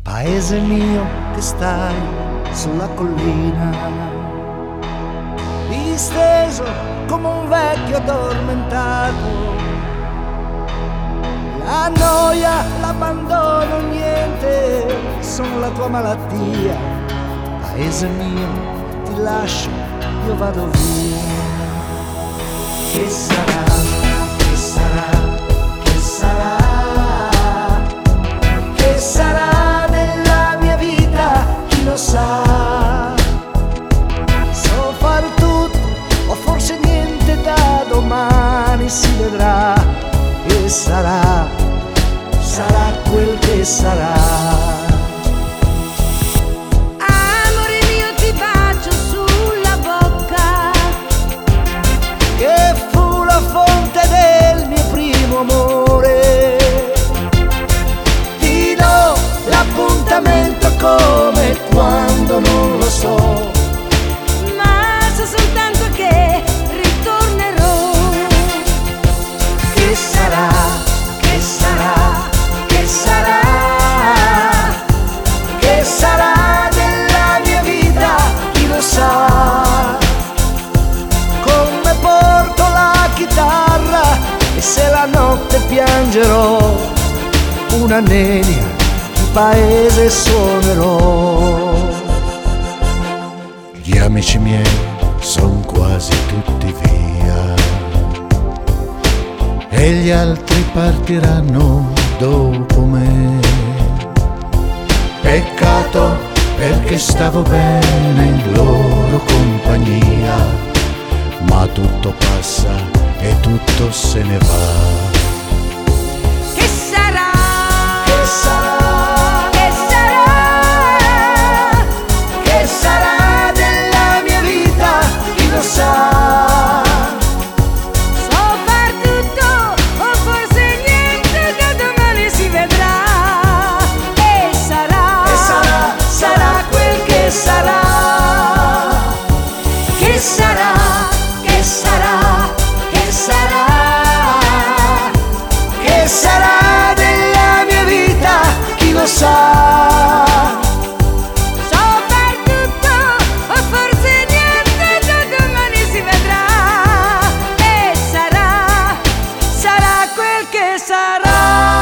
paese mio che stai sulla collina, disteso come un vecchio addormentato. La noia, l'abbandono, niente, sono la tua malattia. Paese mio, ti lascio, io vado via. Che sarà, che sarà, che sarà, che sarà della mia vita, chi lo sa. So far tutto, o forse niente, da domani si vedrà. E sarà, sarà quel che sarà. Amore, ti do l'appuntamento come quando non lo so, ma so soltanto che ritornerò. Che sarà, che sarà, che sarà, che sarà della mia vita, chi lo sa. Come porto la chitarra e se la notte piangerò, una nenia di paese suonerò. Gli amici miei son quasi tutti via e gli altri partiranno dopo me. Peccato, perché stavo bene in loro compagnia, ma tutto passa e tutto se ne va. Che sarà? Che sarà? Che sarà? Che sarà della mia vita, chi lo sa. So far tutto, o forse niente, da domani si vedrà. E sarà, sarà quel che sarà. Che sarà, che sarà, che sarà, che sarà della mia vita, chi lo sa. so far tutto, o forse niente, da domani si vedrà. E sarà, sarà quel che sarà.